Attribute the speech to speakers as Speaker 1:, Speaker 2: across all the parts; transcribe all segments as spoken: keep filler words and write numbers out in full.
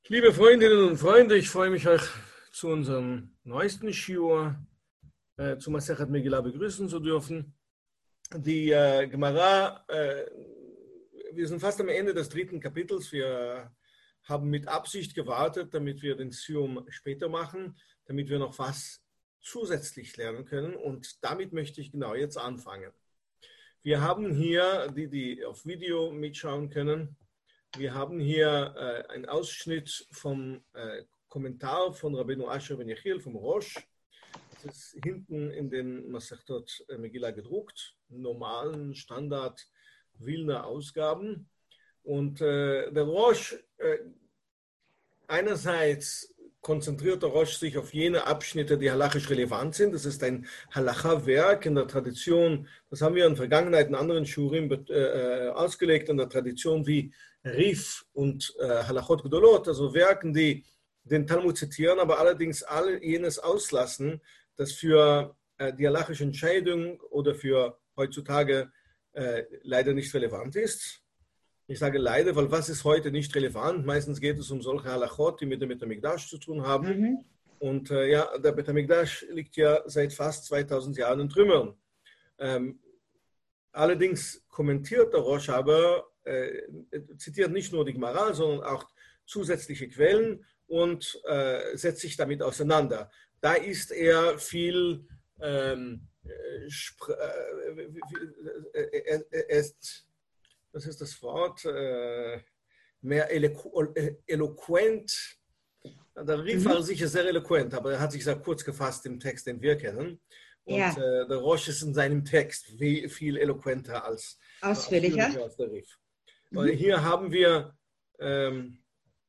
Speaker 1: Liebe Freundinnen und Freunde, ich freue mich, euch zu unserem neuesten Shiur, äh, zu Masechet Megillah begrüßen zu dürfen. Die äh, Gemara, äh, wir sind fast am Ende des dritten Kapitels. Wir haben mit Absicht gewartet, damit wir den Shiur später machen, damit wir noch was zusätzlich lernen können. Und damit möchte ich genau jetzt anfangen. Wir haben hier, die, die auf Video mitschauen können, wir haben hier äh, einen Ausschnitt vom äh, Kommentar von Rabbeinu Asher ben Yechiel, vom Rosh. Das ist hinten in den Masechtot Megillah gedruckt, normalen Standard Wilner Ausgaben. Und äh, der Rosh, äh, einerseits konzentriert der Rosh sich auf jene Abschnitte, die halachisch relevant sind. Das ist ein Halacha-Werk in der Tradition, das haben wir in der Vergangenheit in anderen Shurim äh, ausgelegt, in der Tradition wie Rif und äh, Halachot Gedolot, also Werken, die den Talmud zitieren, aber allerdings all jenes auslassen, das für äh, die halachische Entscheidung oder für heutzutage äh, leider nicht relevant ist. Ich sage leider, weil was ist heute nicht relevant? Meistens geht es um solche Halachot, die mit dem Bet HaMikdash zu tun haben. Mhm. Und äh, ja, der Bet HaMikdash liegt ja seit fast zweitausend Jahren in Trümmern. Ähm, allerdings kommentiert der Rosh aber, äh, zitiert nicht nur die Gemara, sondern auch zusätzliche Quellen und äh, setzt sich damit auseinander. Da ist er viel, ähm, äh, er, er ist, das ist das Wort, äh, mehr eloqu eloquent. Der Rif war mhm. sicher sehr eloquent, aber er hat sich sehr kurz gefasst im Text, den wir kennen. Und ja. äh, der Rosh ist in seinem Text viel, viel eloquenter als,
Speaker 2: ausführlicher
Speaker 1: als der Rif. Mhm. Hier haben wir ähm,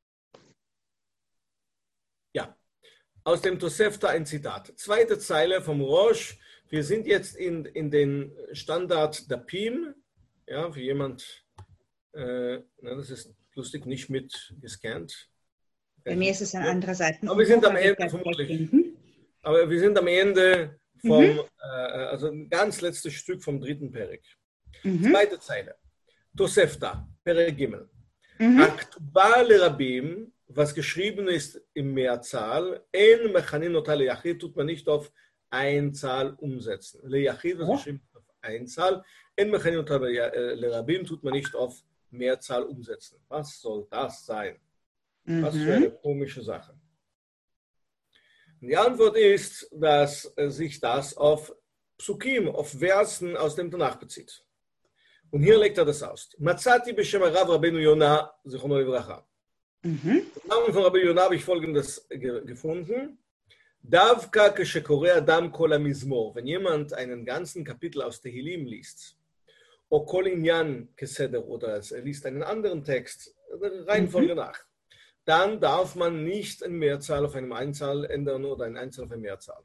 Speaker 1: ja, aus dem Tosefta ein Zitat. Zweite Zeile vom Rosh. Wir sind jetzt in, in den Standard Dapim. Ja, für jemand, äh, na, das ist lustig, nicht mit gescannt.
Speaker 2: Bei mir ist es an anderer Seite.
Speaker 1: Aber wir sind am Ende, vermutlich. Aber wir sind am Ende vom, mhm. äh, also ein ganz letztes Stück vom dritten Perek. Mhm. Zweite Zeile. Tosefta, Perek Gimel. Mhm. Aktuba le Rabim, was geschrieben ist im Mehrzahl, en mechanin ota le Yachid, tut man nicht auf Einzahl umsetzen. Le Yachid, was oh. geschrieben ist auf Einzahl, en mechanin ota le Rabim, tut man nicht auf Mehrzahl umsetzen. Was soll das sein? Mhm. Was für eine komische Sache. Und die Antwort ist, dass sich das auf Psukim, auf Versen aus dem Tanach bezieht. Und hier legt er das aus. Matzati b'shem Rav Rabbeinu Yonah, zichrono livracha. Im Namen von Rabbeinu Yonah habe ich Folgendes ge gefunden. Davka keshekore adam kol hamizmor. Wenn jemand einen ganzen Kapitel aus Tehillim liest, o kol inyan keseder, oder er liest einen anderen Text, der Reihenfolge mhm. nach, dann darf man nicht eine Mehrzahl auf eine Einzahl ändern oder eine Einzahl auf eine Mehrzahl.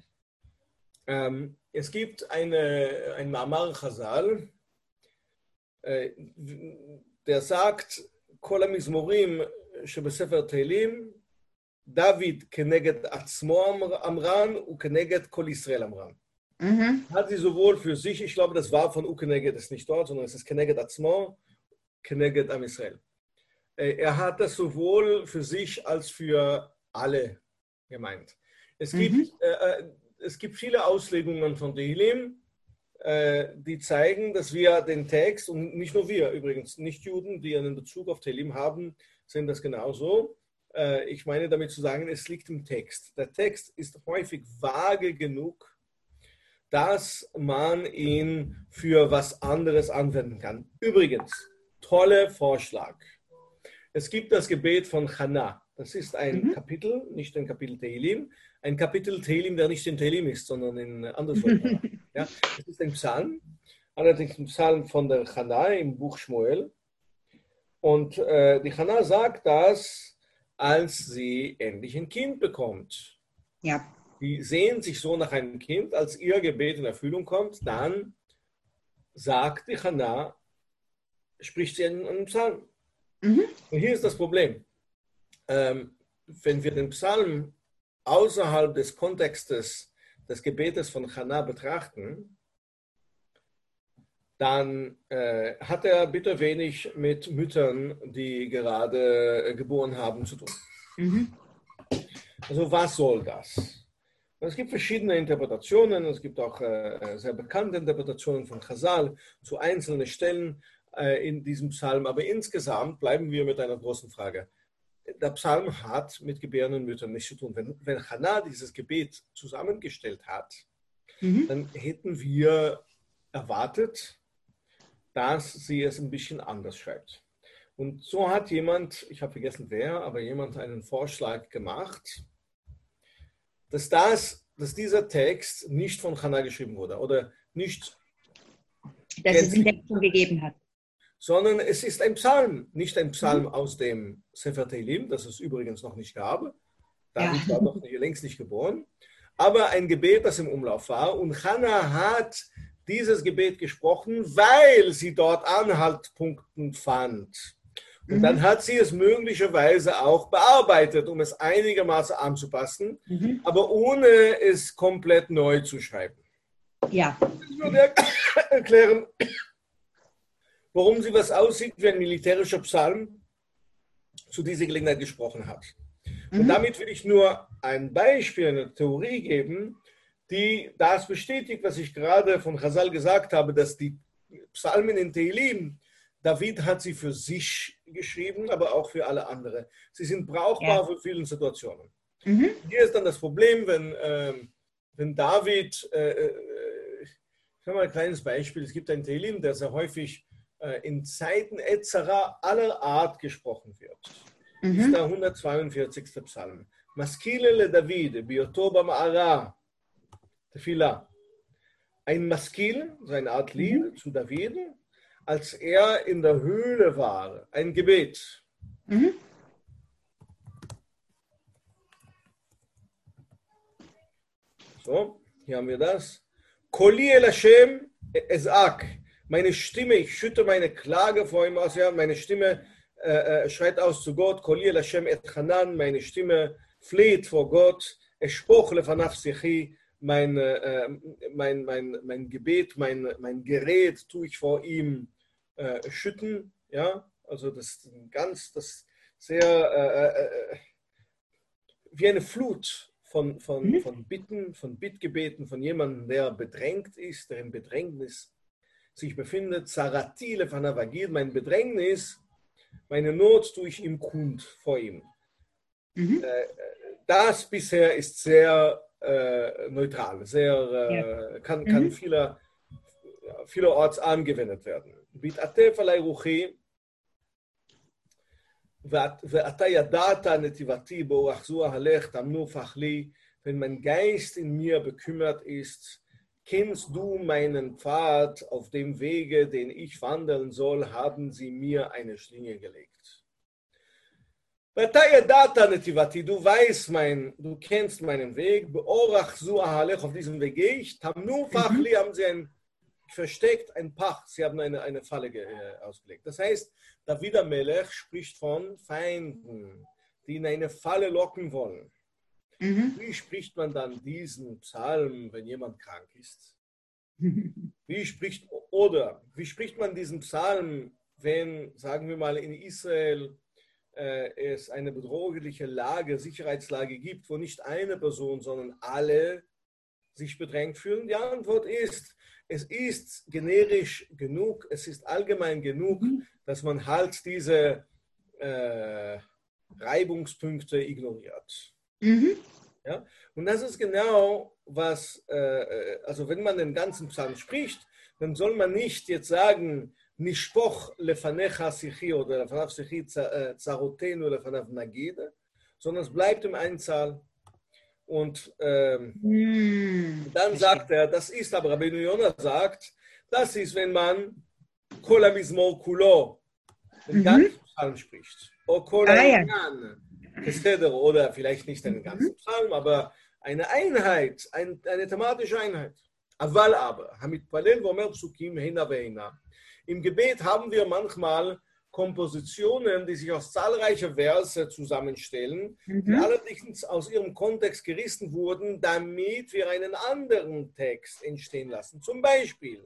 Speaker 1: Ähm, es gibt eine, ein Ma'amar Chazal, äh, der sagt, Kol hamizmorim shebesefer Tehillim, David keneged atzmo amran u keneged Kol Israel amran. Mhm. Hat sie sowohl für sich, ich glaube, das war von Ukeneged, ist nicht dort, sondern es ist keneged atzmo, keneged am Israel. Er hat das sowohl für sich als für alle gemeint. Es, mhm. gibt, äh, es gibt viele Auslegungen von Tehillim, äh, die zeigen, dass wir den Text, und nicht nur wir übrigens, nicht Juden, die einen Bezug auf Tehillim haben, sehen das genauso. Äh, ich meine damit zu sagen, es liegt im Text. Der Text ist häufig vage genug, dass man ihn für was anderes anwenden kann. Übrigens, toller Vorschlag. Es gibt das Gebet von Hannah. Das ist ein mhm. Kapitel, nicht ein Kapitel Tehillim. Ein Kapitel Tehillim, der nicht in Tehillim ist, sondern in anderswo. Ja, es ist ein Psalm, allerdings ein Psalm von der Hannah im Buch Shmuel. Und äh, die Hannah sagt das, als sie endlich ein Kind bekommt.
Speaker 2: Ja.
Speaker 1: Die sehnt sich so nach einem Kind, als ihr Gebet in Erfüllung kommt, dann sagt die Hannah, spricht sie einen, einen Psalm. Mhm. Und hier ist das Problem. Ähm, wenn wir den Psalm außerhalb des Kontextes des Gebetes von Hannah betrachten, dann äh, hat er bitte wenig mit Müttern, die gerade äh, geboren haben, zu tun.
Speaker 2: Mhm.
Speaker 1: Also was soll das? Es gibt verschiedene Interpretationen, es gibt auch äh, sehr bekannte Interpretationen von Chazal zu einzelnen Stellen äh, in diesem Psalm, aber insgesamt bleiben wir mit einer großen Frage. Der Psalm hat mit gebärenden Müttern nichts zu tun. Wenn, wenn Hannah dieses Gebet zusammengestellt hat,
Speaker 2: Mhm.
Speaker 1: dann hätten wir erwartet, dass sie es ein bisschen anders schreibt. Und so hat jemand, ich habe vergessen wer, aber jemand einen Vorschlag gemacht, dass, das, dass dieser Text nicht von Hannah geschrieben wurde oder nicht,
Speaker 2: Dass es in Deckung gegeben hat.
Speaker 1: sondern es ist ein Psalm, nicht ein Psalm mhm. aus dem Sefer Tehillim, das es übrigens noch nicht gab. David ja. war noch längst nicht geboren, aber ein Gebet, das im Umlauf war. Und Hannah hat dieses Gebet gesprochen, weil sie dort Anhaltspunkte fand. Und mhm. dann hat sie es möglicherweise auch bearbeitet, um es einigermaßen anzupassen, mhm. aber ohne es komplett neu zu schreiben.
Speaker 2: Ja.
Speaker 1: Ich würde erklären, warum sie was aussieht wie ein militärischer Psalm zu dieser Gelegenheit gesprochen hat. Mhm. Und damit will ich nur ein Beispiel, eine Theorie geben, die das bestätigt, was ich gerade von Chazal gesagt habe, dass die Psalmen in Tehillim, David hat sie für sich geschrieben, aber auch für alle anderen. Sie sind brauchbar ja. für viele Situationen. Mhm. Hier ist dann das Problem, wenn, äh, wenn David, äh, ich habe mal ein kleines Beispiel, es gibt ein Tehillim, der sehr häufig äh, in Zeiten Etzera aller Art gesprochen wird. Mhm. Das ist der hundertzweiundvierzigste Psalm. Maskile le David, bioto ba'ma'ara, Tefillah. Ein Maskil, seine Art Lied mhm. zu David, als er in der Höhle war, ein Gebet. Mhm. So, hier haben wir das. Koli el Hashem ezak. Meine Stimme, ich schütte meine Klage vor ihm aus, ja, meine Stimme äh, schreit aus zu Gott. Koli el Hashem et Hanan, meine Stimme fleht vor Gott. Espoch lefanav sichi. Mein, äh, mein, mein, mein Gebet, mein, mein Gerät tue ich vor ihm äh, schütten, ja, also das ganz, das sehr äh, äh, wie eine Flut von, von, mhm. von Bitten, von Bittgebeten, von jemandem, der bedrängt ist, der im Bedrängnis sich befindet. Zaratile Fanavagil, mein Bedrängnis, meine Not tue ich ihm kund vor ihm. Mhm. Äh, das bisher ist sehr äh, neutral, sehr, äh, ja. kann, kann mhm. vieler, vielerorts angewendet werden. בהתעטף עלי רוחי, ואתה ידעת נתיבתי באורח זו אהלך, תמנו פח לי, wenn mein Geist in mir bekümmert ist, kennst du meinen Pfad auf dem Wege, den ich wandeln soll, haben sie mir eine Schlinge gelegt. ואתה ידעת נתיבתי, du weißt mein, du kennst meinen Weg, באורח זו אהלך, auf diesem Weg gehe ich, תמנו פח לי, haben sie ein versteckt, ein Pach, sie haben eine, eine Falle äh, ausgelegt. Das heißt, David Melech spricht von Feinden, die in eine Falle locken wollen. Mhm. Wie spricht man dann diesen Psalm, wenn jemand krank ist? Wie spricht, oder wie spricht man diesen Psalm, wenn, sagen wir mal, in Israel äh, es eine bedrohliche Lage, Sicherheitslage gibt, wo nicht eine Person, sondern alle sich bedrängt fühlen? Die Antwort ist, es ist generisch genug, es ist allgemein genug, mhm. dass man halt diese äh, Reibungspunkte ignoriert. Mhm. Ja? Und das ist genau, was, äh, also wenn man den ganzen Psalm spricht, dann soll man nicht jetzt sagen, Nishpoch lefanecha sichi oder lefanav sichi zarotenu lefanav nagide, sondern es bleibt im Einzahl. Und ähm, mm, dann sagt er, das ist, aber Rabbeinu Yonah sagt, das ist, wenn man Kol HaMizmor Kulo, den ganzen Psalm spricht. O Kol HaInyan, oder vielleicht nicht einen ganzen Psalm, aber eine Einheit, ein, eine thematische Einheit. Aval aber, Hamitpalel Vomer Psukim Hina Veina. Im Gebet haben wir manchmal Kompositionen, die sich aus zahlreichen Verse zusammenstellen, mhm. die allerdings aus ihrem Kontext gerissen wurden, damit wir einen anderen Text entstehen lassen. Zum Beispiel,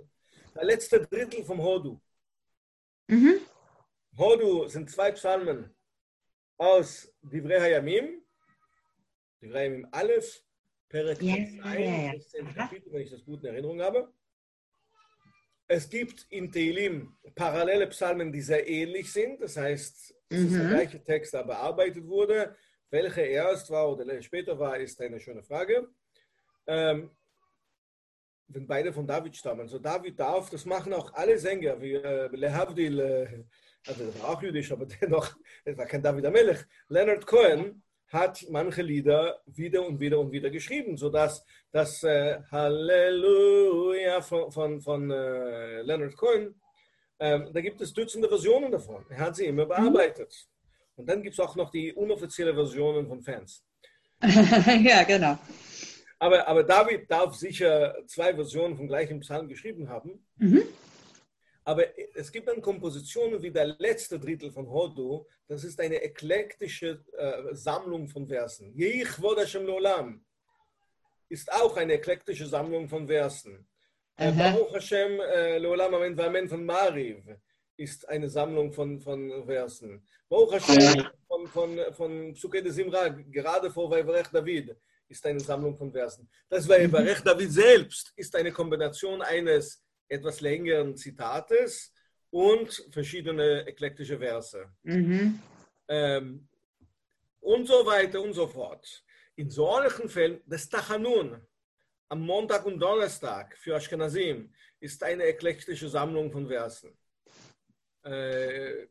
Speaker 1: Der letzte Drittel vom Hodu.
Speaker 2: Mhm.
Speaker 1: Hodu sind zwei Psalmen aus Divrei Hayamim, Divrei Hayamim Aleph, Perek
Speaker 2: Ja,
Speaker 1: Zayin,
Speaker 2: ja, ja.
Speaker 1: sechzehntes
Speaker 2: Aha.
Speaker 1: Kapitel, wenn ich das gut in Erinnerung habe. Es gibt in Tehillim parallele Psalmen, die sehr ähnlich sind. Das heißt, es ist der
Speaker 2: Mhm.
Speaker 1: gleiche Text, der bearbeitet wurde. Welche erst war oder später war, ist eine schöne Frage. Ähm, wenn beide von David stammen. Also David darf, das machen auch alle Sänger, wie äh, Lehavdil, äh, also der war auch jüdisch, aber dennoch, es war kein David Amelech. Leonard Cohen hat manche Lieder wieder und wieder und wieder geschrieben, sodass das äh, Halleluja von, von, von äh, Leonard Cohen, ähm, da gibt es Dutzende Versionen davon. Er hat sie immer bearbeitet. Und dann gibt es auch noch die unoffizielle Versionen von Fans.
Speaker 2: Ja, genau.
Speaker 1: Aber, aber David darf sicher zwei Versionen vom gleichen Psalm geschrieben haben.
Speaker 2: Mhm.
Speaker 1: Aber es gibt dann Kompositionen wie der letzte Drittel von Hodu. Das ist eine eklektische äh, Sammlung von Versen. Yehichvod Hashem Leolam ist auch eine eklektische Sammlung von Versen. Äh,
Speaker 2: Aha.
Speaker 1: Baruch Hashem äh, Leolam Amen V'Amen von Mariv ist eine Sammlung von, von Versen. Baruch Hashem von, von, von Psuke de Simra, gerade vor Vayvarech David, ist eine Sammlung von Versen. Das Vayvarech David selbst ist eine Kombination eines etwas längeren Zitates und verschiedene eklektische Verse.
Speaker 2: Mhm.
Speaker 1: Ähm, und so weiter und so fort. In solchen Fällen, das Tachanun am Montag und Donnerstag für Ashkenazim ist eine eklektische Sammlung von Versen. Äh,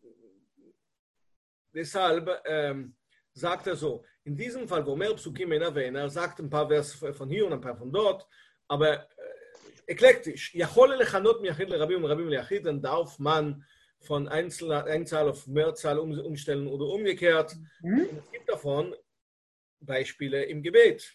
Speaker 1: deshalb ähm, sagt er so, in diesem Fall, wo mehr Psukim in erwähnen, er sagt ein paar Verse von hier und ein paar von dort, aber äh, eklektisch, Yachol lechanot miyachid lerabim und rabim leyachid, dann darf man von Einzel, Einzahl auf Mehrzahl um, umstellen oder umgekehrt.
Speaker 2: Mhm.
Speaker 1: Und es gibt davon Beispiele im Gebet.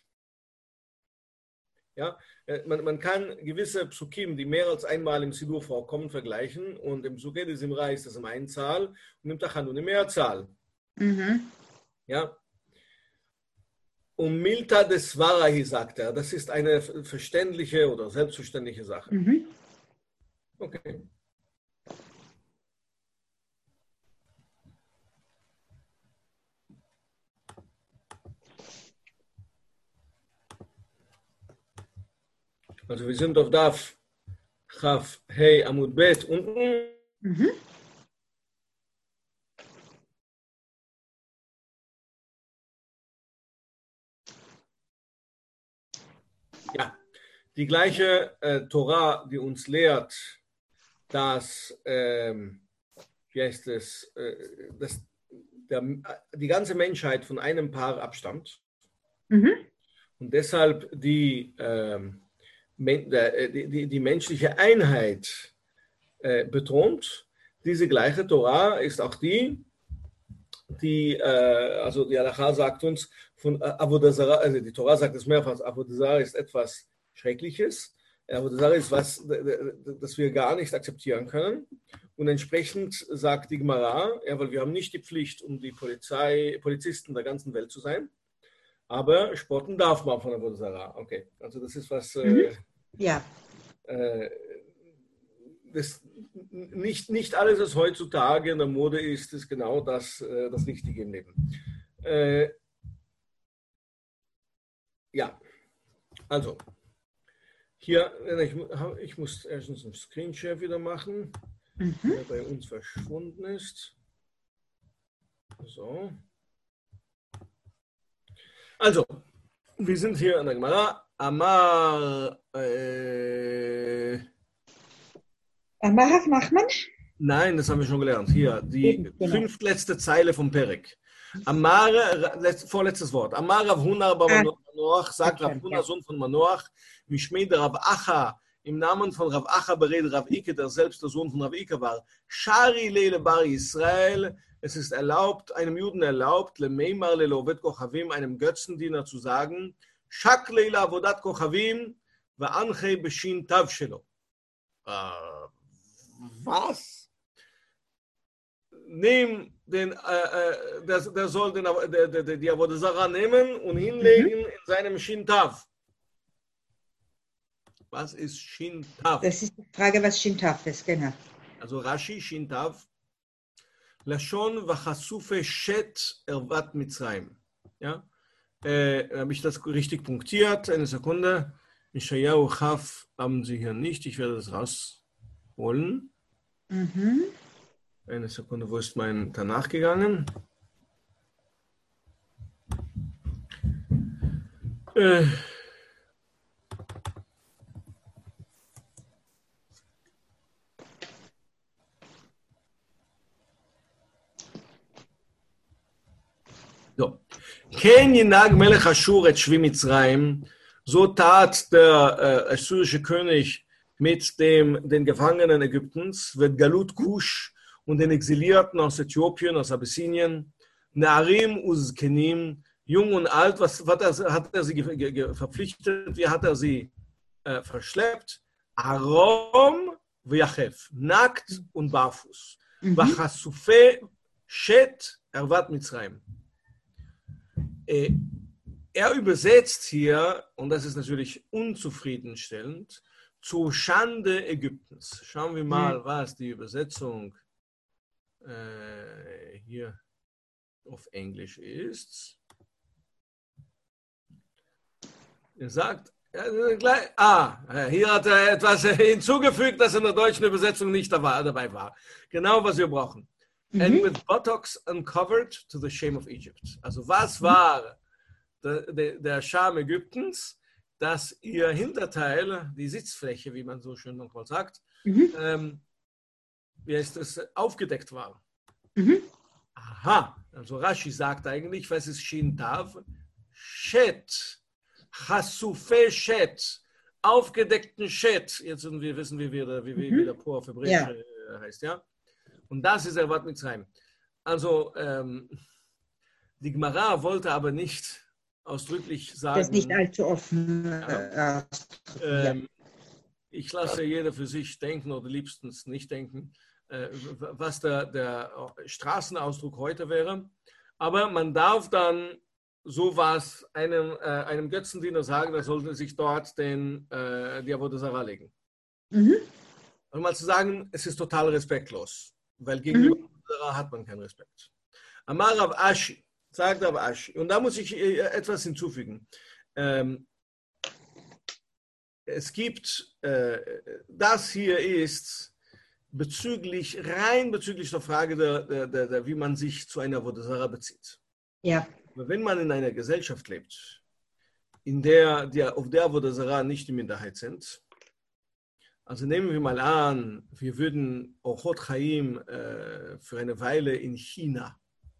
Speaker 1: Ja, man, man kann gewisse Psukim, die mehr als einmal im Sidur vorkommen, vergleichen. Und im Psuke des Simra ist das im Einzahl und im Tachanun im Mehrzahl.
Speaker 2: Mhm.
Speaker 1: Ja. Und Milta des Svarahi, sagt er, das ist eine verständliche oder selbstverständliche Sache.
Speaker 2: Mhm.
Speaker 1: Okay. Also wir sind auf Daf Chaf Hey Amud Bet unten.
Speaker 2: Mhm.
Speaker 1: Ja, die gleiche äh, Torah, die uns lehrt, dass, ähm, wie heißt es, äh, dass der, die ganze Menschheit von einem Paar abstammt
Speaker 2: Mhm.
Speaker 1: und deshalb die, ähm, men, äh, die, die, die menschliche Einheit äh, betont. Diese gleiche Torah ist auch die, die, äh, also die Halacha sagt uns, von äh, Avodah Zarah, also die Torah sagt es mehrfach, Avodah Zarah ist etwas Schreckliches. Avodah Zarah ist was, das wir gar nicht akzeptieren können. Und entsprechend sagt die Gemara, ja, weil wir haben nicht die Pflicht, um die Polizei, Polizisten der ganzen Welt zu sein, aber spotten darf man von Avodah Zarah. Okay, also das ist was...
Speaker 2: Mhm.
Speaker 1: Äh,
Speaker 2: Ja.
Speaker 1: äh, das, nicht, nicht alles, was heutzutage in der Mode ist, ist genau das, äh, das Richtige im Leben. Äh, ja, also, hier, ich, ich muss erstens einen Screenshare wieder machen,
Speaker 2: Mhm.
Speaker 1: der bei uns verschwunden ist. So. Also, wir sind hier an der Gemara. Amar, äh,
Speaker 2: Amarav Nachman?
Speaker 1: Nein, das haben wir schon gelernt. Hier, die
Speaker 2: Eben, genau.
Speaker 1: fünftletzte Zeile vom Perek. Amare, letzt, vorletztes Wort. Amar Rav Huna bar
Speaker 2: Ah.
Speaker 1: Manoach, sagt Rav
Speaker 2: Verstanden,
Speaker 1: Huna,
Speaker 2: ja.
Speaker 1: Sohn von Manoach, Mishmei der Rav Acha, im Namen von Rav Acha beredet Rav Ike, der selbst der Sohn von Rav Ike war. Shari leile bar Israel, es ist erlaubt, einem Juden erlaubt, lemeimar lelovet kochavim, einem Götzendiener zu sagen, Shak leila avodat kochavim, va'anchei beshin tav shelo. Äh, was? Nimm den, äh, äh, der, der soll den, der, der, der, die Avodah Zarah nehmen und hinlegen mhm. in seinem Shintav. Was ist Shin Tav?
Speaker 2: Das ist die Frage, was Shin Tav ist, genau.
Speaker 1: Also Rashi, Shin Tav. Lashon v'chasufe shet ervat Mitzrayim. Ja? Äh, habe ich das richtig punktiert? Eine Sekunde. Mishayahu Chaf haben Sie hier nicht. Ich werde das rausholen.
Speaker 2: Mhm.
Speaker 1: Eine Sekunde, wo ist mein Tanach gegangen? Äh. So. Ken Yenag Melech Ashur et Shvi Mitzrayim. So tat der äh, assyrische König mit dem, den Gefangenen Ägyptens, wird Galut Kush und den Exilierten aus Äthiopien, aus Abyssinien, Na'arim Uzkenim, jung und alt, was, was er, hat er sie ge, ge, verpflichtet, wie hat er sie äh, verschleppt? Arom v'yachef, nackt und barfuß. V'chasufe shet ervat Mitzrayim. Er übersetzt hier, und das ist natürlich unzufriedenstellend, zur Schande Ägyptens. Schauen wir mal, was die Übersetzung äh, hier auf Englisch ist. Er sagt, äh, gleich, ah, hier hat er etwas hinzugefügt, das in der deutschen Übersetzung nicht dabei war. Genau, was wir brauchen. Mhm. And with buttocks uncovered to the shame of Egypt. Also was war der, der, der Scham Ägyptens, dass ihr Hinterteil, die Sitzfläche, wie man so schön nochmal sagt, mhm. ähm, wie heißt es, aufgedeckt war. Mhm. Aha, also Rashi sagt eigentlich, was ist Shin Tav? Shet, Chasufe Shet, aufgedeckten Shet. Jetzt wir wissen, wie, wir, wie, wie, mhm. wie der Po auf Hebräisch ja. heißt, ja. Und das ist Ervat Mitzrayim. Also, ähm, die Gemara wollte aber nicht ausdrücklich sagen...
Speaker 2: Das ist nicht allzu offen.
Speaker 1: Ja, äh, ähm, ich lasse jeder für sich denken oder liebstens nicht denken, äh, was der, der Straßenausdruck heute wäre. Aber man darf dann sowas einem, äh, einem Götzendiener sagen, er sollte sich dort den, äh, die Avodah Zarah legen. Mhm. Und mal zu sagen, es ist total respektlos. Weil gegenüber mhm. hat man keinen Respekt. Amar Rav Ashi, sagt Rav Ashi, und da muss ich etwas hinzufügen. Ähm, es gibt, äh, das hier ist bezüglich, rein bezüglich der Frage, der, der, der, der, wie man sich zu einer Avodah Zarah bezieht.
Speaker 2: Ja.
Speaker 1: Aber wenn man in einer Gesellschaft lebt, in der, die, auf der Avodah Zarah nicht die Minderheit sind, also nehmen wir mal an, wir würden Orchot Chaim äh, für eine Weile in China.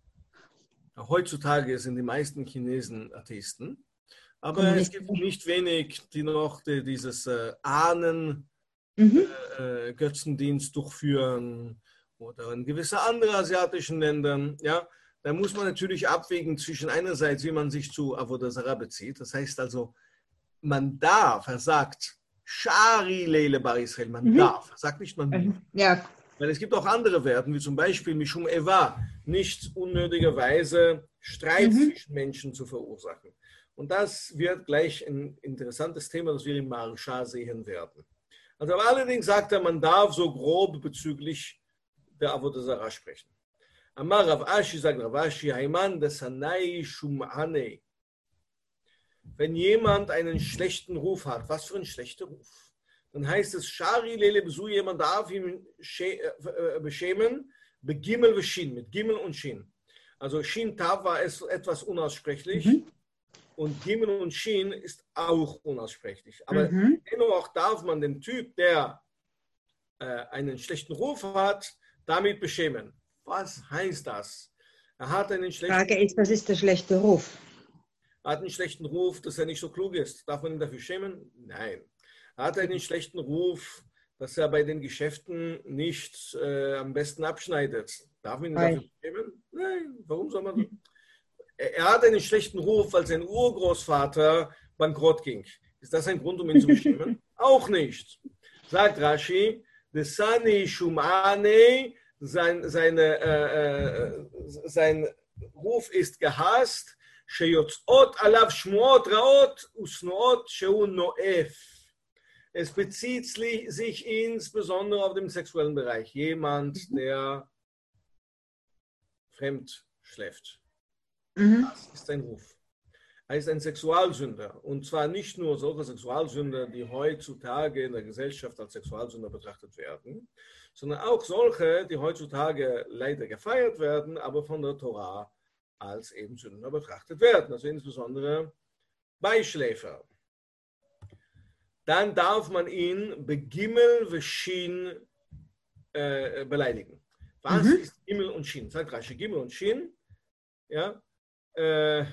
Speaker 1: Heutzutage sind die meisten Chinesen Atheisten, aber es gibt nicht wenig, die noch die, dieses äh, Ahnen mhm. äh, Götzendienst durchführen oder in gewisse andere asiatischen Ländern. Ja, da muss man natürlich abwägen zwischen einerseits, wie man sich zu Avodah Zarah bezieht. Das heißt also, man darf, er sagt, Shari Leile Bar Israel, man mhm. darf, sagt nicht man muss.
Speaker 2: Ja.
Speaker 1: Weil es gibt auch andere Werten, wie zum Beispiel Mishum Eva, nicht unnötigerweise Streit mhm. zwischen Menschen zu verursachen. Und das wird gleich ein interessantes Thema, das wir im Maharsha sehen werden. Also aber allerdings sagt er, man darf so grob bezüglich der Avodah Zarah sprechen. Amar Rav Ashi, sagt Rav Ashi, Haiman desanai shum'anei. Wenn jemand einen schlechten Ruf hat, was für ein schlechter Ruf, dann heißt es, Shari lele besu, jemand darf ihn beschämen, begimel veshin, mit Gimel und Shin. Also Shin Tav war es etwas unaussprechlich mhm. und Gimel und Shin ist auch unaussprechlich. Aber mhm. dennoch darf man den Typ, der äh, einen schlechten Ruf hat, damit beschämen. Was heißt das? Er hat einen schlechten
Speaker 2: Frage ist, was ist der schlechte Ruf?
Speaker 1: Er hat einen schlechten Ruf, dass er nicht so klug ist. Darf man ihn dafür schämen? Nein. Er hat einen schlechten Ruf, dass er bei den Geschäften nicht äh, am besten abschneidet. Darf man ihn Nein. dafür schämen? Nein. Warum soll man das? Er hat einen schlechten Ruf, weil sein Urgroßvater bankrott ging. Ist das ein Grund, um ihn zu beschämen? Auch nicht. Sagt Rashi, Desani Shumane, sein, seine, äh, äh, sein Ruf ist gehasst, שיוצאות עליו שמועות רעות ושנואות שהוא נואף. Es bezieht sich insbesondere auf den sexuellen Bereich. Jemand, der fremd schläft.
Speaker 2: Mhm.
Speaker 1: Das ist ein Ruf. Er ist ein Sexualsünder. Und zwar nicht nur solche Sexualsünder, die heutzutage in der Gesellschaft als Sexualsünder betrachtet werden, sondern auch solche, die heutzutage leider gefeiert werden, aber von der Torah als eben Sünder betrachtet werden. Also insbesondere Beischläfer. Dann darf man ihn begimmel veshin äh, beleidigen. Was mhm. ist Gimmel und Shin? Sagt Rashi, Gimmel und Shin. Ja, äh,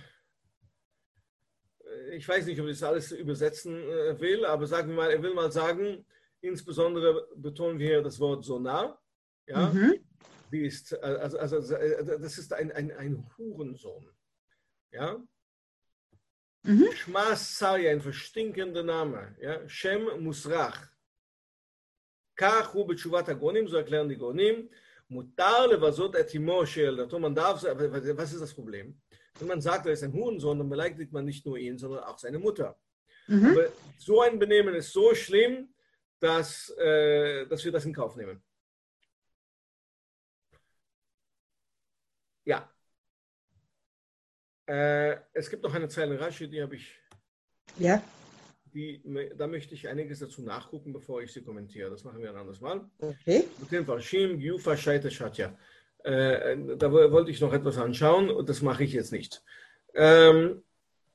Speaker 1: ich weiß nicht, ob ich das alles übersetzen äh, will, aber sagen wir mal, er will mal sagen, insbesondere betonen wir hier das Wort Sonar. Ja, mhm. die ist, also, also, das ist ein, ein, ein Hurensohn. Ja. Mhm. Shmas Sarya, ein verstinkender Name. Ja? Shem Musrach. Kach hu b'tshuvat hagonim, so erklären die Gonim. Mutar levazot et imo shel dato. Man darf, was ist das Problem? Wenn man sagt, er ist ein Hurensohn, dann beleidigt man nicht nur ihn, sondern auch seine Mutter. Mhm. Aber so ein Benehmen ist so schlimm, dass, äh, dass wir das in Kauf nehmen. Ja. Äh, es gibt noch eine Zeile Rashi, die habe ich.
Speaker 2: Ja.
Speaker 1: Die, da möchte ich einiges dazu nachgucken, bevor ich sie kommentiere. Das machen wir ein anderes Mal.
Speaker 2: Okay.
Speaker 1: Äh, da wollte ich noch etwas anschauen und das mache ich jetzt nicht. Ähm,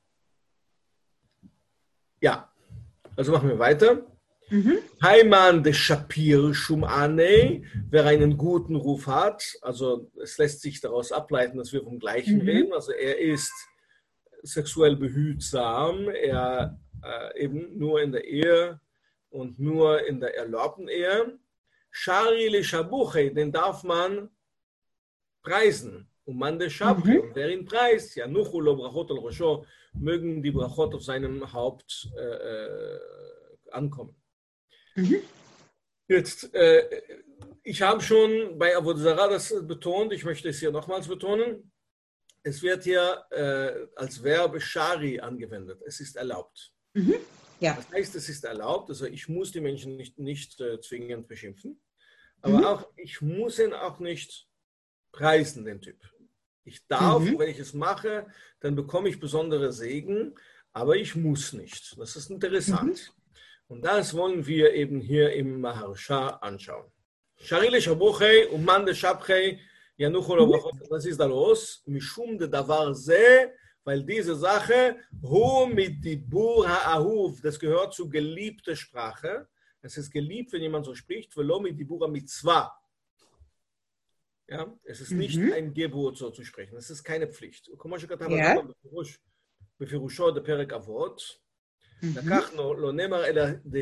Speaker 1: ja, also machen wir weiter. Heiman de Shapir Shumane, wer einen guten Ruf hat, also es lässt sich daraus ableiten, dass wir vom Gleichen mhm. reden, also er ist sexuell behutsam, er äh, eben nur in der Ehe und nur in der erlaubten Ehe. Shari le Shabuche, den darf man preisen. Und man de Shabche, mhm. und wer ihn preist, ja, Nuchu lo Brachot al Rosho, mögen die Brachot auf seinem Haupt äh, ankommen. Mhm. Jetzt, äh, ich habe schon bei Avodah Zarah das betont, ich möchte es hier nochmals betonen. Es wird hier äh, als Verb Shari angewendet. Es ist erlaubt.
Speaker 2: Mhm. Ja.
Speaker 1: Das heißt, es ist erlaubt, also ich muss die Menschen nicht, nicht äh, zwingend beschimpfen, aber mhm. auch ich muss ihn auch nicht preisen, den Typ. Ich darf, mhm. wenn ich es mache, dann bekomme ich besondere Segen, aber ich muss nicht. Das ist interessant. Mhm. Und das wollen wir eben hier im Maharsha anschauen. Sharili Shabuchei und Man de Shabchei Yanuchu lo Brachot. Was ist da los? Mishum de Davar Ze, weil diese Sache, Hu mit Dibur ha'ahuv, das gehört zu geliebter Sprache. Es ist geliebt, wenn jemand so spricht, Velo mit Dibur ha'mitzvah. Ja, es ist nicht mhm. ein Gebot, so zu sprechen. Es ist keine Pflicht.
Speaker 2: Ja.
Speaker 1: בפירושו בפרק אבות, לקחנו לא נאמר אלא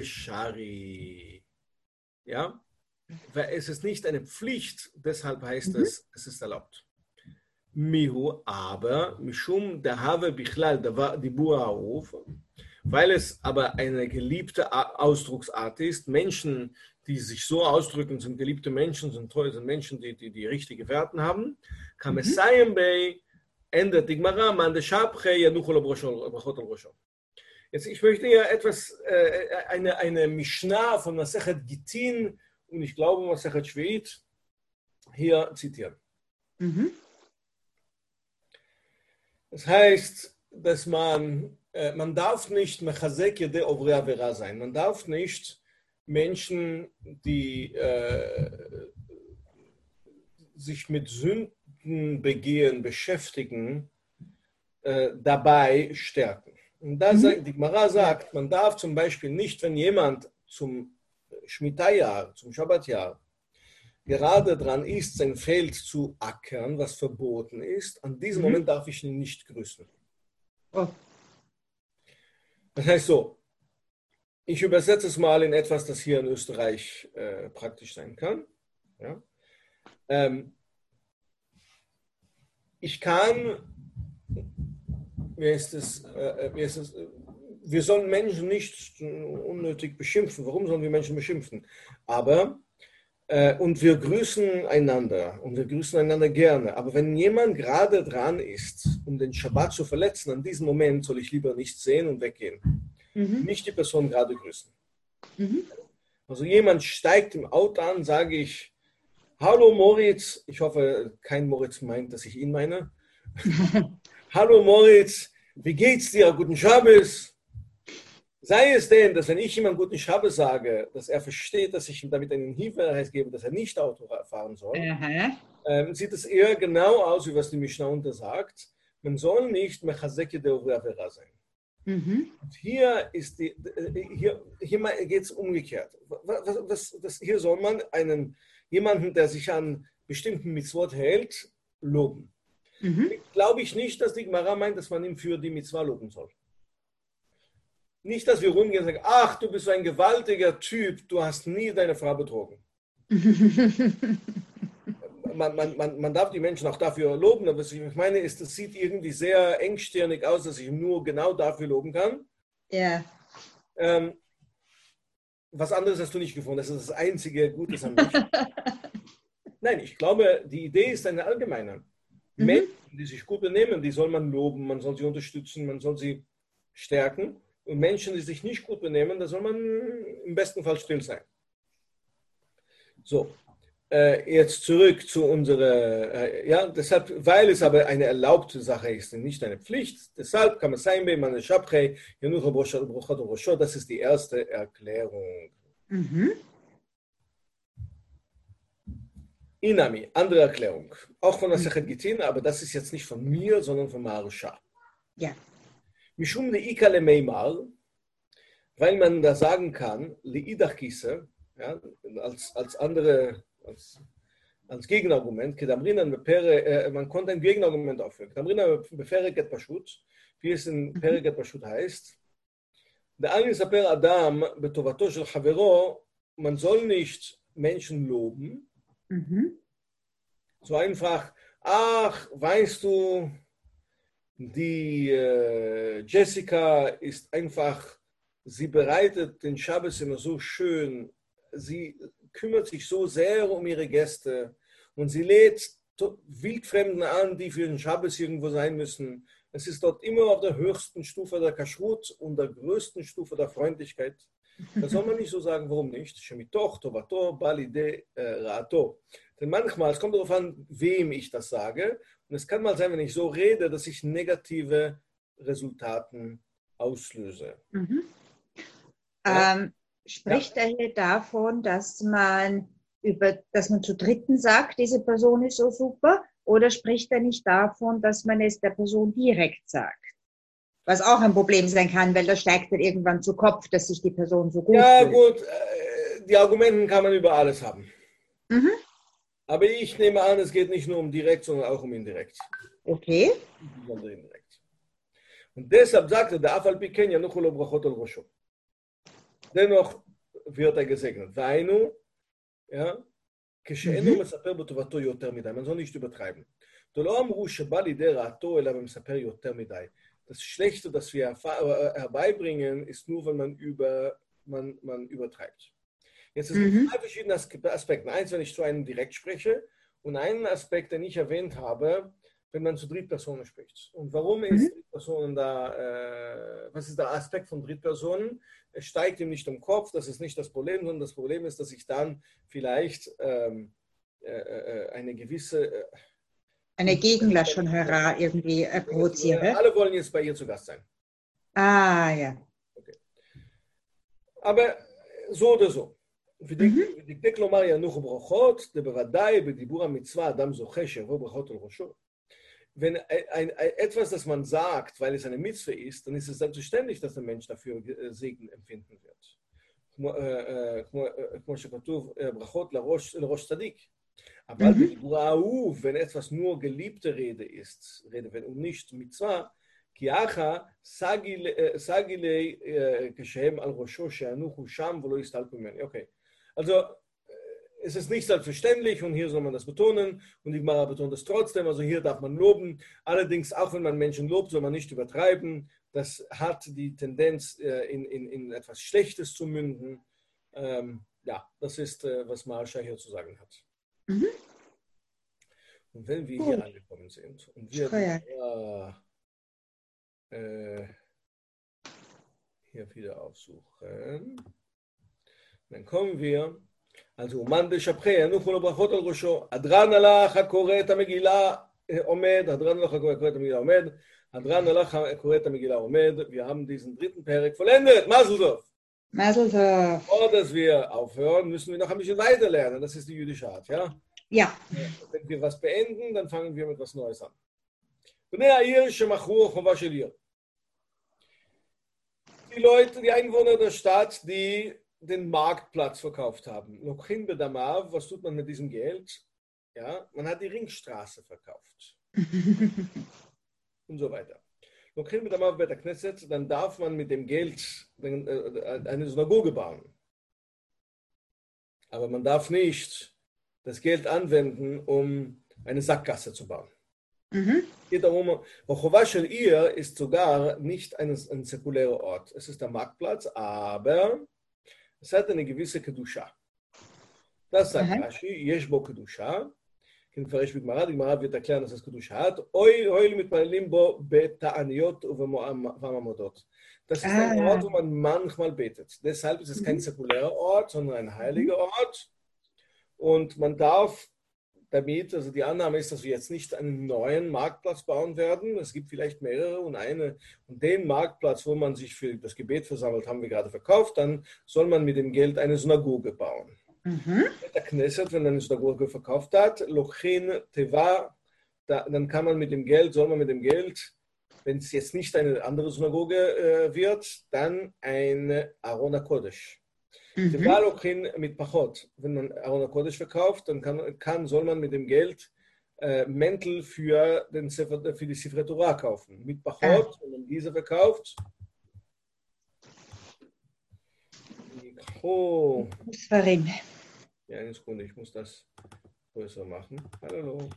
Speaker 1: דשארי. Ja, weil es ist nicht eine Pflicht, deshalb heißt es, mhm. es ist erlaubt. Mihu, aber, mishum dahave bichlal dibur ha'aruf, weil es aber eine geliebte Ausdrucksart ist. Menschen, die sich so ausdrücken, sind geliebte Menschen, sind toll, sind Menschen, die die, die richtige Werten haben. Kamesayem bei endet die Gemara, man de Shabche yanuchu lo brachot al rosho. Jetzt, ich möchte ja etwas, äh, eine, eine Mishnah von Masechet Gittin und ich glaube Masechet Shvi'it hier zitieren. Mhm. Das heißt, dass man, äh, man darf nicht Mechazek Yedei Ovrei Avera sein. Man darf nicht Menschen, die äh, sich mit Sündenbegehen beschäftigen, äh, dabei stärken. Und da mhm. sagt, die Gemara sagt, man darf zum Beispiel nicht, wenn jemand zum Shmita-Jahr, zum Schabbat-Jahr, gerade dran ist, sein Feld zu ackern, was verboten ist, an diesem mhm. Moment darf ich ihn nicht grüßen. Oh. Das heißt so, ich übersetze es mal in etwas, das hier in Österreich äh, praktisch sein kann. Ja? Ähm, ich kann, wie ist es, äh, wie ist es, wir sollen Menschen nicht unnötig beschimpfen. Warum sollen wir Menschen beschimpfen? Aber Äh, und wir grüßen einander und wir grüßen einander gerne. Aber wenn jemand gerade dran ist, um den Schabbat zu verletzen, an diesem Moment soll ich lieber nichts sehen und weggehen. Mhm. Nicht die Person gerade grüßen.
Speaker 2: Mhm.
Speaker 1: Also jemand steigt im Auto an, sage ich, hallo Moritz, ich hoffe, kein Moritz meint, dass ich ihn meine. Hallo Moritz, wie geht's dir? Guten Schabes. Sei es denn, dass wenn ich jemandem guten Schabes sage, dass er versteht, dass ich ihm damit einen Hinweis gebe, dass er nicht Auto fahren soll,
Speaker 2: Aha.
Speaker 1: ähm, sieht es eher genau aus, wie was die Mishnah untersagt. Man soll nicht Mechazeke de Avera sein.
Speaker 2: Mhm.
Speaker 1: Und hier ist die, hier, hier geht es umgekehrt. Was, was, was, hier soll man einen, jemanden, der sich an bestimmten Mitzvot hält, loben.
Speaker 2: Mhm.
Speaker 1: Glaube ich nicht, dass die Gemara meint, dass man ihn für die Mitzvah loben soll. Nicht, dass wir rumgehen und sagen, ach, du bist so ein gewaltiger Typ, du hast nie deine Frau betrogen. Man, man, man, man darf die Menschen auch dafür loben, aber was ich meine ist, es sieht irgendwie sehr engstirnig aus, dass ich nur genau dafür loben kann.
Speaker 2: Ja.
Speaker 1: Ähm, was anderes hast du nicht gefunden, das ist das einzige Gute an mich. Nein, ich glaube, die Idee ist eine allgemeine.
Speaker 2: Mhm.
Speaker 1: Menschen, die sich gut benehmen, die soll man loben, man soll sie unterstützen, man soll sie stärken. Und Menschen, die sich nicht gut benehmen, da soll man im besten Fall still sein. So, äh, jetzt zurück zu unserer, äh, ja, deshalb, weil es aber eine erlaubte Sache ist und nicht eine Pflicht, deshalb kann man sein, wenn man eine Schabrei, das ist die erste Erklärung.
Speaker 2: Mhm.
Speaker 1: Inami, andere Erklärung. Auch von der
Speaker 2: Mhm.
Speaker 1: Sechet Gittin, aber das ist jetzt nicht von mir, sondern von Marusha.
Speaker 2: Ja.
Speaker 1: Mishum leika lemeimar, weil man da sagen kann, leidach kise, ja, als, als andere, als, als Gegenargument, kedamrinan bepere, äh, man konnte ein Gegenargument aufführen. Kedamrinan befere get pashut, wie es in
Speaker 2: Mhm.
Speaker 1: Pere get pashut heißt. Der Ani saper Adam betovato shel chavero, man soll nicht Menschen loben,
Speaker 2: Mhm.
Speaker 1: so einfach, ach, weißt du, die äh, Jessica ist einfach, sie bereitet den Schabbes immer so schön, sie kümmert sich so sehr um ihre Gäste und sie lädt Wildfremden an, die für den Schabbes irgendwo sein müssen. Es ist dort immer auf der höchsten Stufe der Kashrut und der größten Stufe der Freundlichkeit. Da soll man nicht so sagen, warum nicht? Shemitoch, Tovato, Balide, Rato. Denn manchmal, es kommt darauf an, wem ich das sage. Und es kann mal sein, wenn ich so rede, dass ich negative Resultaten auslöse.
Speaker 2: Mhm.
Speaker 1: Ja?
Speaker 2: Ähm,
Speaker 1: Ja.
Speaker 2: spricht er hier davon, dass man über, dass man zu Dritten sagt, diese Person ist so super, oder spricht er nicht davon, dass man es der Person direkt sagt? Was auch ein Problem sein kann, weil da steigt dann irgendwann zu Kopf, dass sich die Person so gut
Speaker 1: Ja,
Speaker 2: fühlt.
Speaker 1: gut, äh, die Argumenten kann man über alles haben.
Speaker 2: Mhm.
Speaker 1: Aber ich nehme an, es geht nicht nur um direkt, sondern auch um indirekt.
Speaker 2: Okay.
Speaker 1: Insbesondere indirekt. Und deshalb sagte der Afal Piken ja noch brachot al Rosho. Dennoch wird er gesegnet. Weinu, ja, כשאינו
Speaker 2: Mhm.
Speaker 1: מספר בטובתו יותר מדי. Man soll nicht übertreiben. לא אמרו שבא לידי רעתו, אלא מספר יותר מדי. Das Schlechte, das wir herbeibringen, ist nur, wenn man, über, man, man übertreibt. Jetzt es gibt
Speaker 2: Mhm.
Speaker 1: zwei verschiedene Aspekte. Eins, wenn ich zu einem direkt spreche, und einen Aspekt, den ich erwähnt habe, wenn man zu Drittpersonen spricht. Und warum
Speaker 2: Mhm.
Speaker 1: ist Drittpersonen da, äh, was ist der Aspekt von Drittpersonen? Es steigt ihm nicht im Kopf, das ist nicht das Problem, sondern das Problem ist, dass ich dann vielleicht ähm, äh, äh, eine gewisse äh,
Speaker 2: Eine Gegenlöschung-Hurra irgendwie äh, provoziere.
Speaker 1: alle wollen jetzt bei ihr zu Gast sein.
Speaker 2: Ah, ja.
Speaker 1: Okay. Aber so oder so.
Speaker 2: Mhm.
Speaker 1: ודקדק לומר ינוחו ברכות, דבוודאי בדיבור המצווה אדם זוכה שיבוא ברכות על ראשו. Wenn ein, ein, etwas, das man sagt, weil es eine Mitzwe ist, dann ist es selbstverständlich, dass der Mensch dafür Segen empfinden wird. כמו שכתוב, ברכות לראש, לראש צדיק. אבל
Speaker 2: Mhm.
Speaker 1: בדיבור האהוב, wenn etwas nur geliebte Rede ist, Rede und nicht Mitzvah, כי אחא סגי לי כשהם על ראשו שינוחו שם ולא יסתלקו ממני. Okay. Also es ist nicht selbstverständlich und hier soll man das betonen und die Gemara betont es trotzdem, also hier darf man loben. Allerdings, auch wenn man Menschen lobt, soll man nicht übertreiben. Das hat die Tendenz, in, in, in etwas Schlechtes zu münden. Ähm, ja, das ist, was Marsha hier zu sagen hat.
Speaker 2: Mhm.
Speaker 1: Und wenn wir
Speaker 2: Gut.
Speaker 1: hier angekommen sind und wir
Speaker 2: Ja.
Speaker 1: äh, äh, hier wieder aufsuchen. Dann kommen wir, also Uman de Shapre, Yanuchu lo brachot al Rosho, Adran alach hakore et Megillah omed, Adran alach hakore et Megillah omed, Adran alach hakore et Megillah omed. Wir haben diesen dritten Perek vollendet. Mazel tov.
Speaker 2: Mazel tov.
Speaker 1: Bevor dass wir aufhören, müssen wir noch ein bisschen weiter lernen. Das ist die jüdische Art, ja?
Speaker 2: Ja.
Speaker 1: Wenn wir was beenden, dann fangen wir mit was Neues an. Bnei ha'ir shemachru chova shel ir. Die Leute, die Einwohner der Stadt, die den Marktplatz verkauft haben. Lokhin bedamav, was tut man mit diesem Geld? Ja, man hat die Ringstraße verkauft. Und so weiter. Lokhin bedamav bet hakneset, dann darf man mit dem Geld eine Synagoge bauen. Aber man darf nicht das Geld anwenden, um eine Sackgasse zu bauen. Mhm. Geht darum, Chova shel ir ist sogar nicht ein, ein säkulärer Ort. Es ist der Marktplatz, aber es hat eine gewisse Kedusha. Das sagt Rashi, yesh bo Kedusha. In Farish Bigmara, die Gemara wird erklären, dass es Kedusha hat. Oil, oil mitpalelim bo beta'aniyot uvamamodot. Das ist ein Ort, wo man manchmal betet. Deshalb ist es kein säkulärer Ort, sondern ein heiliger Ort. Und man darf damit, also die Annahme ist, dass wir jetzt nicht einen neuen Marktplatz bauen werden. Es gibt vielleicht mehrere und eine. Und den Marktplatz, wo man sich für das Gebet versammelt, haben wir gerade verkauft. Dann soll man mit dem Geld eine Synagoge bauen. Mhm. Der Knesset, wenn man eine Synagoge verkauft hat, Lochin Teva, da, dann kann man mit dem Geld, soll man mit dem Geld, wenn es jetzt nicht eine andere Synagoge äh, wird, dann eine Arona Kodesh. Teva Lochin mit Pachot. Wenn man Arona Kodesh verkauft, dann kann, kann, soll man mit dem Geld äh, Mäntel für, den Sefer, für die Sifrei Torah kaufen. Mit Pachot, wenn man diese verkauft. Oh.
Speaker 2: Sfarim.
Speaker 1: Ja, eine Sekunde, ich muss das größer machen. Hallo.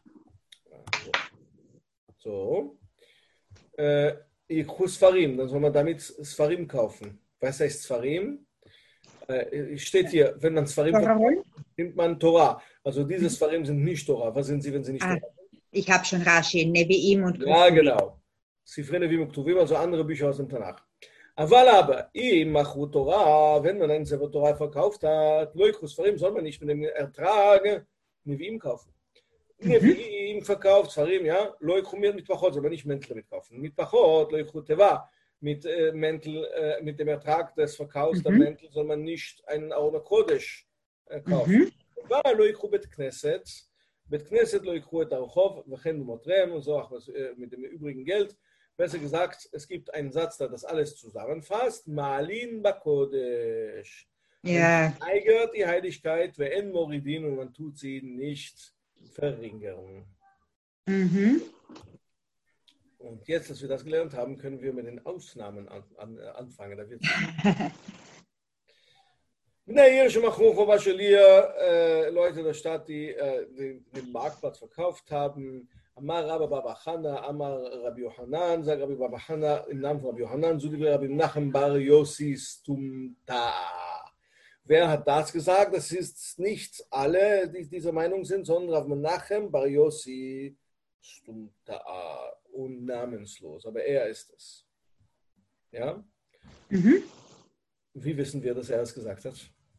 Speaker 1: So. Äh, Sfarim, dann soll man damit Sfarim kaufen. Was heißt Sfarim? Äh, steht hier, wenn man Sfarim verkauft, nimmt man Torah. Also diese Sfarim sind nicht Torah. Was sind sie, wenn sie nicht
Speaker 2: ah,
Speaker 1: Torah sind?
Speaker 2: Ich habe schon Rashi, Nevi'im und Ktuvim.
Speaker 1: Ja, genau. Sifrei Nevi'im und Ktuvim, also andere Bücher aus dem Tanach. Aber aber, im Machru Torah, wenn man einen Sefer Torah verkauft hat, Loichus Farim, soll man nicht mit dem Ertrag Nevi'im kaufen. Mhm. Nevi'im verkauft, Farim, ja, Loichum mit Pachot, soll man nicht Mäntel damit kaufen. Mit Pachot, Loichu Teva, mit äh, Mäntel, äh, mit dem Ertrag des Verkaufs mhm. der Mäntel soll man nicht einen Arona Kodesh äh, kaufen. Aber Loichu Bet Knesset, Bet Knesset Loichu et Archov, Vechen Motrem und so, auch äh, mit dem übrigen Geld. Besser gesagt, es gibt einen Satz, der das alles zusammenfasst. Ma'alin Bakodesh.
Speaker 2: Ja.
Speaker 1: Man steigert die Heiligkeit, ve'en moridin, und man tut sie nicht verringern. Mhm. Und jetzt, dass wir das gelernt haben, können wir mit den Ausnahmen an, an, anfangen. Da wird Leute der Stadt, die äh, den, den Marktplatz verkauft haben. Amar Rabbi Baba Chana, Amar Rabbi Yohanan, sagt Rabbi Baba Chana im Namen von Rabbi Yohanan, so wie Rabbi Menachem bar Yossi Stumta. Wer hat das gesagt? Das ist nicht alle, die dieser Meinung sind, sondern Rabbi Menachem bar Yossi Stumta, unnamenslos. Aber er ist es. Ja? Mhm. Wie wissen wir, dass er es gesagt hat?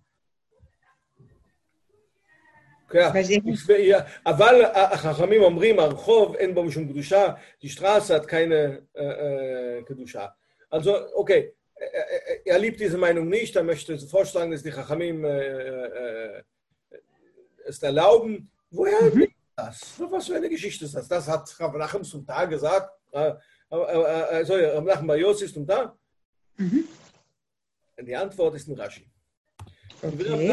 Speaker 1: Ja, אבל החכמים אומרים, הרחוב אין בו משום קדושה, die Straße hat keine äh, Kedusha. Also, okay, er liebt diese Meinung nicht, er möchte vorschlagen, dass die Chachamim äh, äh, es erlauben. Woher mhm. das? Was für eine Geschichte ist das? Das hat Rav Menachem zum Tag gesagt. Äh, äh, äh, sorry, Rav Menachem bar Yossi zum Tag. Mhm. Die Antwort ist in Rashi. Okay.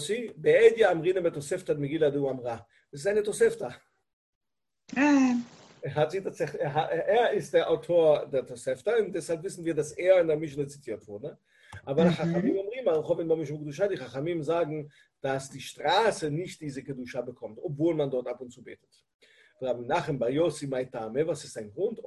Speaker 1: Das ist eine Tosefta. Ah. Er, hat sie tatsächlich, er, er ist der Autor der Tosefta und deshalb wissen wir, dass er in der Mishnah zitiert wurde. Aber die Chachamim sagen, dass die Straße nicht diese Kedusha bekommt, obwohl man dort ab und zu betet. Was ist sein Grund?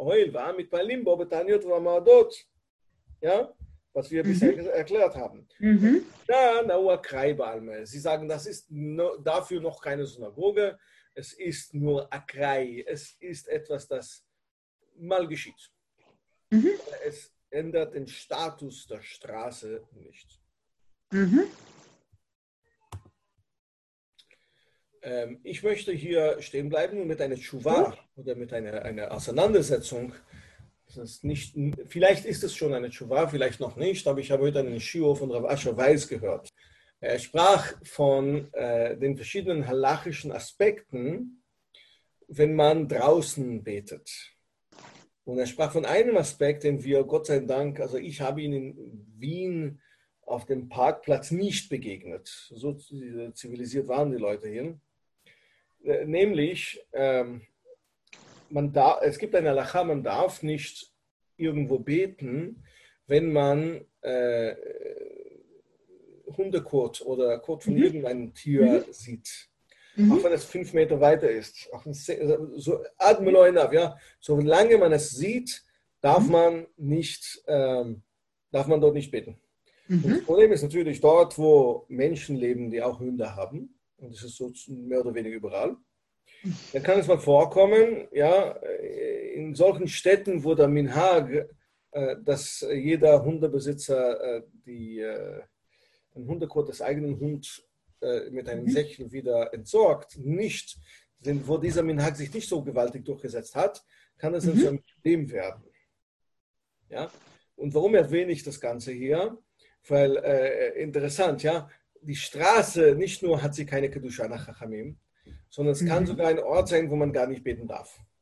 Speaker 1: Ja? Was wir mhm. bisher erklärt haben. Mhm. Sie sagen, das ist no, dafür noch keine Synagoge, es ist nur Akrai, es ist etwas, das mal geschieht. Mhm. Es ändert den Status der Straße nicht. Mhm. Ähm, ich möchte hier stehen bleiben und mit einer Tshuva oder mit einer, einer Auseinandersetzung. Das ist nicht, vielleicht ist es schon eine Tshuva, vielleicht noch nicht, aber ich habe heute einen Shiur von Rav Asher Weiss gehört. Er sprach von äh, den verschiedenen halachischen Aspekten, wenn man draußen betet. Und er sprach von einem Aspekt, den wir, Gott sei Dank, also ich habe ihn in Wien auf dem Parkplatz nicht begegnet. So zivilisiert waren die Leute hier. Nämlich, ähm, man darf, es gibt eine Halacha, man darf nicht irgendwo beten, wenn man äh, Hundekot oder Kot von mhm. irgendeinem Tier mhm. sieht. Mhm. Auch wenn es fünf Meter weiter ist. Auch so, ja, solange man es sieht, darf mhm. man nicht, ähm, darf man dort nicht beten. Mhm. Und das Problem ist natürlich dort, wo Menschen leben, die auch Hunde haben. Und das ist so mehr oder weniger überall. Dann kann es mal vorkommen, ja, in solchen Städten, wo der Minhag, äh, dass jeder Hundebesitzer äh, die, äh, einen Hundekot des eigenen Hundes äh, mit einem Säckchen wieder entsorgt, nicht, sind, wo dieser Minhag sich nicht so gewaltig durchgesetzt hat, kann es dann mhm. zu einem Problem werden. Ja? Und warum erwähne ich das Ganze hier? Weil, äh, interessant, ja, die Straße, nicht nur hat sie keine Kedusha nach Chachamim, sondern es mhm. kann sogar ein Ort sein, wo man gar nicht beten darf.